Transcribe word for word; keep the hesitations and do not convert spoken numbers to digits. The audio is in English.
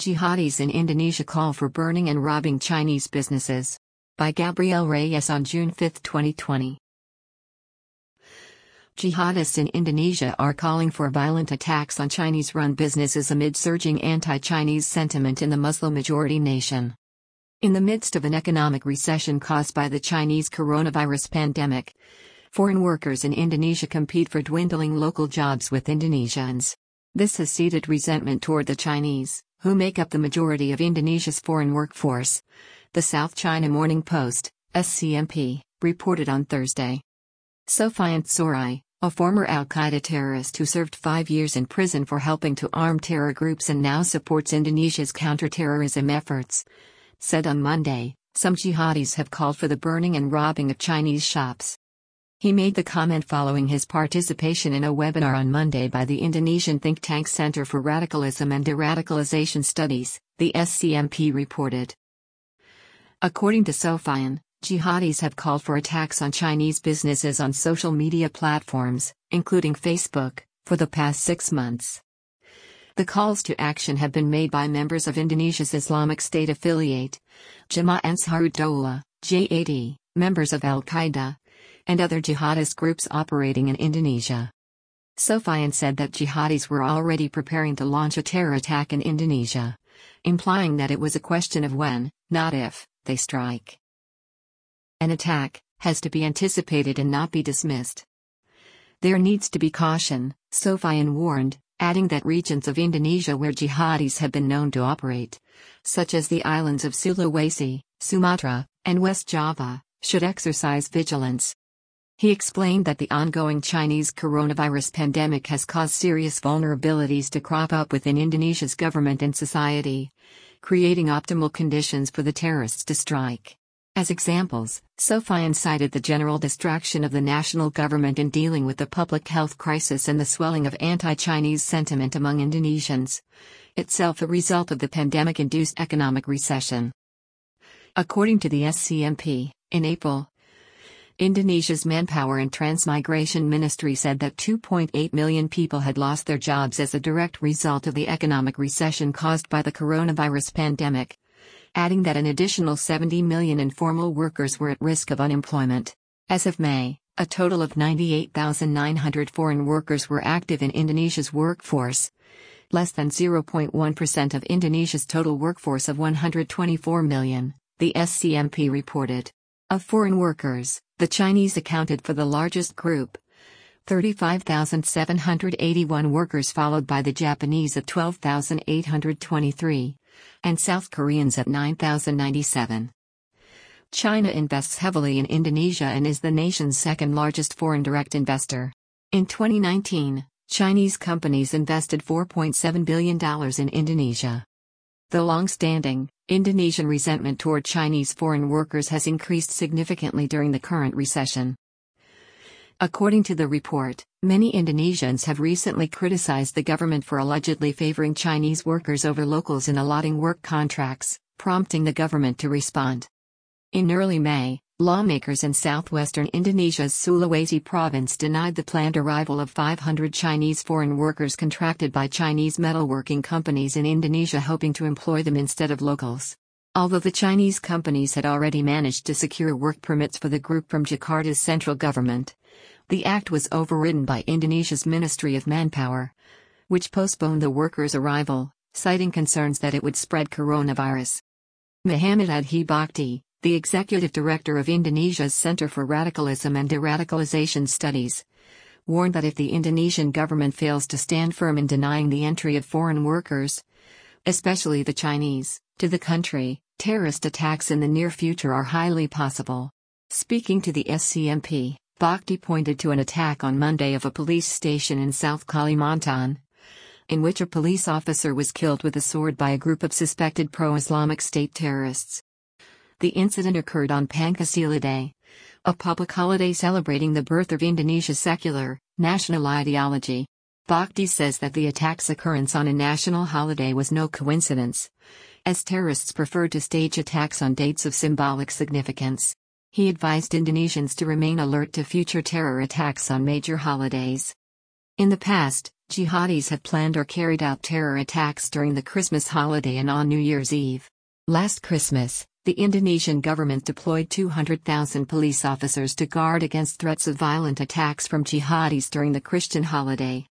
Jihadis in Indonesia call for burning and robbing Chinese businesses. By Gabriel Reyes on June fifth, twenty twenty. Jihadists in Indonesia are calling for violent attacks on Chinese-run businesses amid surging anti-Chinese sentiment in the Muslim-majority nation. In the midst of an economic recession caused by the Chinese coronavirus pandemic, foreign workers in Indonesia compete for dwindling local jobs with Indonesians. This has seeded resentment toward the Chinese, who make up the majority of Indonesia's foreign workforce, the South China Morning Post, S C M P, reported on Thursday. Sofian Sorai, a former al-Qaeda terrorist who served five years in prison for helping to arm terror groups and now supports Indonesia's counter-terrorism efforts, said on Monday, some jihadis have called for the burning and robbing of Chinese shops. He made the comment following his participation in a webinar on Monday by the Indonesian think tank Center for Radicalism and De-Radicalization Studies, the S C M P reported. According to Sofian, jihadis have called for attacks on Chinese businesses on social media platforms, including Facebook, for the past six months. The calls to action have been made by members of Indonesia's Islamic State affiliate, Jemaah Ansarud Daulah, J A D, members of al-Qaeda, and other jihadist groups operating in Indonesia. Sofian said that jihadis were already preparing to launch a terror attack in Indonesia, implying that it was a question of when, not if, they strike. An attack has to be anticipated and not be dismissed. There needs to be caution, Sofian warned, adding that regions of Indonesia where jihadis have been known to operate, such as the islands of Sulawesi, Sumatra, and West Java, should exercise vigilance. He explained that the ongoing Chinese coronavirus pandemic has caused serious vulnerabilities to crop up within Indonesia's government and society, creating optimal conditions for the terrorists to strike. As examples, Sofian cited the general distraction of the national government in dealing with the public health crisis and the swelling of anti-Chinese sentiment among Indonesians, itself a result of the pandemic-induced economic recession. According to the S C M P, in April, Indonesia's Manpower and Transmigration Ministry said that two point eight million people had lost their jobs as a direct result of the economic recession caused by the coronavirus pandemic, adding that an additional seventy million informal workers were at risk of unemployment. As of May, a total of ninety-eight thousand nine hundred foreign workers were active in Indonesia's workforce, less than zero point one percent of Indonesia's total workforce of one hundred twenty-four million, the S C M P reported. Of foreign workers, the Chinese accounted for the largest group, thirty-five thousand seven hundred eighty-one workers, followed by the Japanese at twelve thousand eight hundred twenty-three, and South Koreans at nine thousand ninety-seven. China invests heavily in Indonesia and is the nation's second largest foreign direct investor. In twenty nineteen, Chinese companies invested four point seven billion dollars in Indonesia. The long-standing Indonesian resentment toward Chinese foreign workers has increased significantly during the current recession. According to the report, many Indonesians have recently criticized the government for allegedly favoring Chinese workers over locals in allotting work contracts, prompting the government to respond. In early May, lawmakers in southwestern Indonesia's Sulawesi province denied the planned arrival of five hundred Chinese foreign workers contracted by Chinese metalworking companies in Indonesia, hoping to employ them instead of locals. Although the Chinese companies had already managed to secure work permits for the group from Jakarta's central government, the act was overridden by Indonesia's Ministry of Manpower, which postponed the workers' arrival, citing concerns that it would spread coronavirus. Muhammad Adhi Bhakti, the executive director of Indonesia's Center for Radicalism and De-Radicalization Studies, warned that if the Indonesian government fails to stand firm in denying the entry of foreign workers, especially the Chinese, to the country, terrorist attacks in the near future are highly possible. Speaking to the S C M P, Bhakti pointed to an attack on Monday of a police station in South Kalimantan, in which a police officer was killed with a sword by a group of suspected pro-Islamic State terrorists. The incident occurred on Pancasila Day, a public holiday celebrating the birth of Indonesia's secular, national ideology. Bhakti says that the attack's occurrence on a national holiday was no coincidence, as terrorists prefer to stage attacks on dates of symbolic significance. He advised Indonesians to remain alert to future terror attacks on major holidays. In the past, Jihadis have planned or carried out terror attacks during the Christmas holiday and on New Year's Eve. Last Christmas, the Indonesian government deployed two hundred thousand police officers to guard against threats of violent attacks from jihadis during the Christian holiday.